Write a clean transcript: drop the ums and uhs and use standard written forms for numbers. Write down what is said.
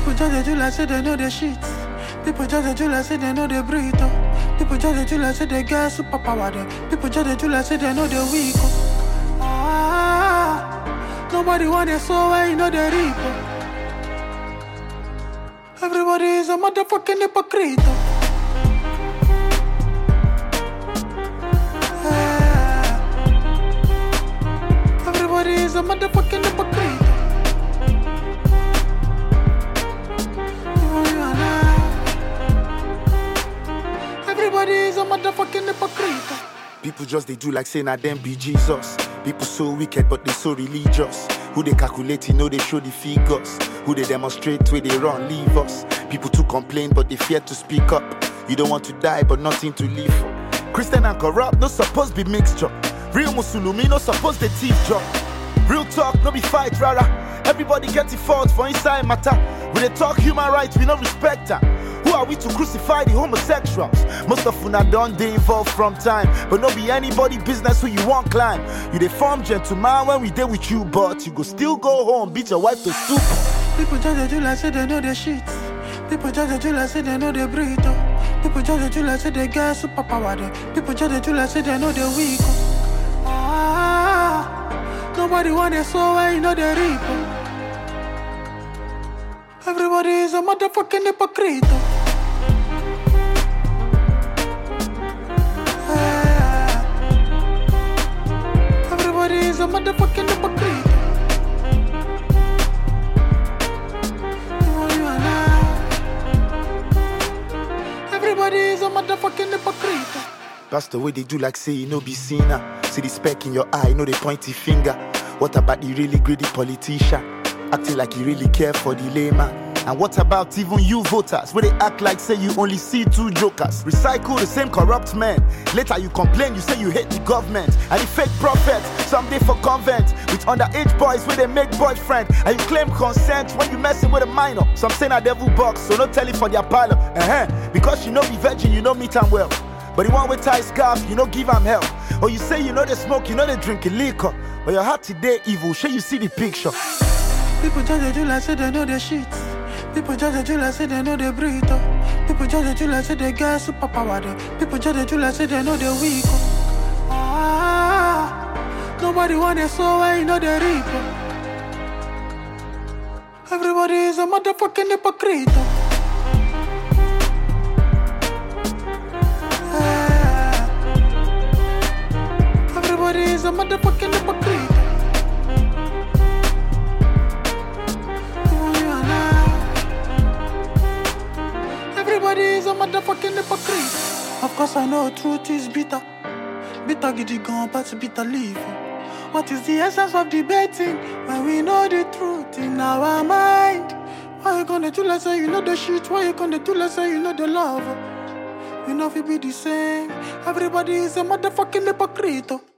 People just they do like say they know the shit. People just they do like say they know the breathe. People just they do like say they get superpower. People just they do like say they know the weak. Nobody want their soul where you know the reaper. Everybody is a motherfucking hypocrite. Everybody is a motherfucking hypocrite. Everybody is a motherfucking hypocrite. People just they do like saying I them be Jesus. People so wicked but they so religious. Who they calculate, you know they show the figures. Who they demonstrate where they run, leave us. People to complain but they fear to speak up. You don't want to die but nothing to live for. Christian and corrupt, no supposed be mixture. Real Musulumi, no supposed the thief job. Real talk, no be fight, rara. Everybody get it fault for inside matter. We they talk human rights, we no respect her. Who are we to crucify the homosexuals? Most of una done they evolve from time. But no be anybody business who you want climb. You they form gentleman when we there with you. But you go still go home, beat your wife to soup. People just they do like say they know the shit. People just they do like say they know the breathe. People just they do like say they get superpower. People just they do like say they know the weak. Nobody want their soul where you know the reaper. Everybody is a motherfucking hypocrite. Everybody is a motherfucking hypocrite. Everybody is a motherfucking hypocrite. That's the way they do like say you know be sinner. See the speck in your eye, know the pointy finger. What about the really greedy politician? Acting like you really care for the layman. And what about even you voters, where they act like say you only see two jokers? Recycle the same corrupt men. Later you complain, you say you hate the government. And the fake prophets, someday for convent. With underage boys where they make boyfriend. And you claim consent when you messing with a minor. Some say na devil box, so no tell it for their parlor. Because you know be virgin, you know meet and well. But the one with tie scarf, you know give them help. Or you say you know they smoke, you know they drink liquor. But your heart today evil, sure you see the picture. People just they do like say they know the shit. People just they do like say they know the breathe. People just they do like say they get superpower. People just they do like say they know the weak. Nobody want their soul where you know the reaper. Everybody is a motherfucking hypocrite. Everybody is a motherfucking hypocrite. Everybody is a motherfucking hypocrite. Of course I know truth is bitter. Bitter giddy gone, but bitter leave. What is the essence of debating when we know the truth in our mind? Why you gonna do like say you know the shit? Why you gonna do like say you know the love? We know we be the same. Everybody is a motherfucking hypocrite.